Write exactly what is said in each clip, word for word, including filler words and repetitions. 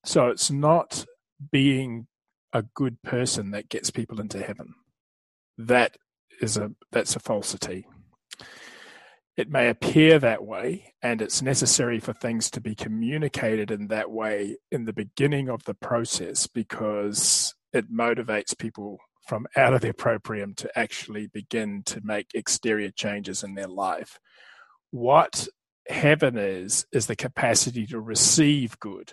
So it's not being a good person that gets people into heaven. That is a that's a falsity. It may appear that way, and it's necessary for things to be communicated in that way in the beginning of the process, because it motivates people from out of their proprium to actually begin to make exterior changes in their life. What heaven is, is the capacity to receive good.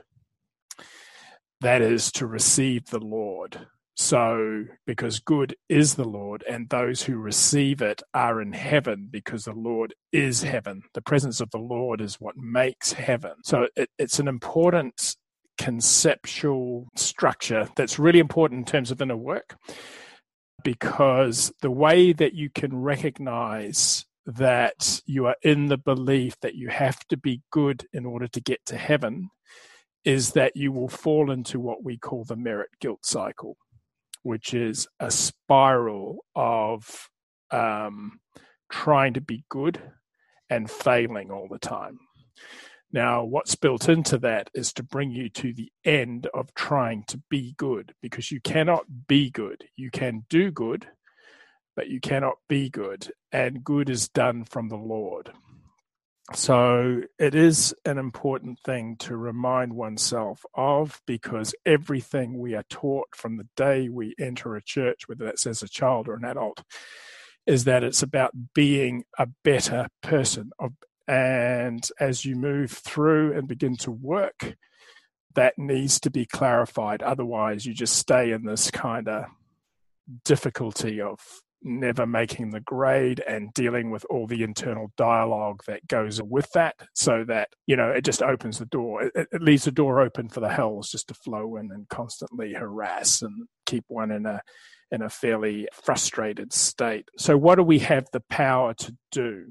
That is, to receive the Lord. So, because good is the Lord, and those who receive it are in heaven, because the Lord is heaven. The presence of the Lord is what makes heaven. So it, it's an important conceptual structure that's really important in terms of inner work, because the way that you can recognize that you are in the belief that you have to be good in order to get to heaven is that you will fall into what we call the merit-guilt cycle, which is a spiral of um, trying to be good and failing all the time. Now, what's built into that is to bring you to the end of trying to be good, because you cannot be good. You can do good, but you cannot be good, and good is done from the Lord. So it is an important thing to remind oneself of, because everything we are taught from the day we enter a church, whether that's as a child or an adult, is that it's about being a better person. And as you move through and begin to work, that needs to be clarified. Otherwise, you just stay in this kind of difficulty of never making the grade and dealing with all the internal dialogue that goes with that, so that, you know, it just opens the door. It, it leaves the door open for the hells just to flow in and constantly harass and keep one in a in a fairly frustrated state. So what do we have the power to do?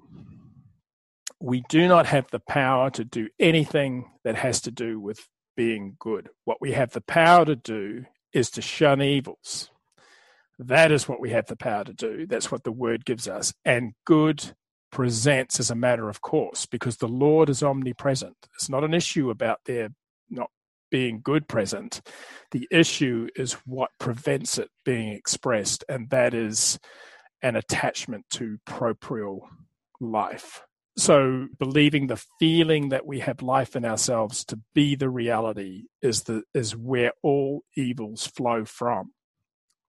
We do not have the power to do anything that has to do with being good. What we have the power to do is to shun evils. That is what we have the power to do. That's what the word gives us. And good presents as a matter of course, because the Lord is omnipresent. It's not an issue about there not being good present. The issue is what prevents it being expressed, and that is an attachment to proprial life. So believing the feeling that we have life in ourselves to be the reality is the is where all evils flow from.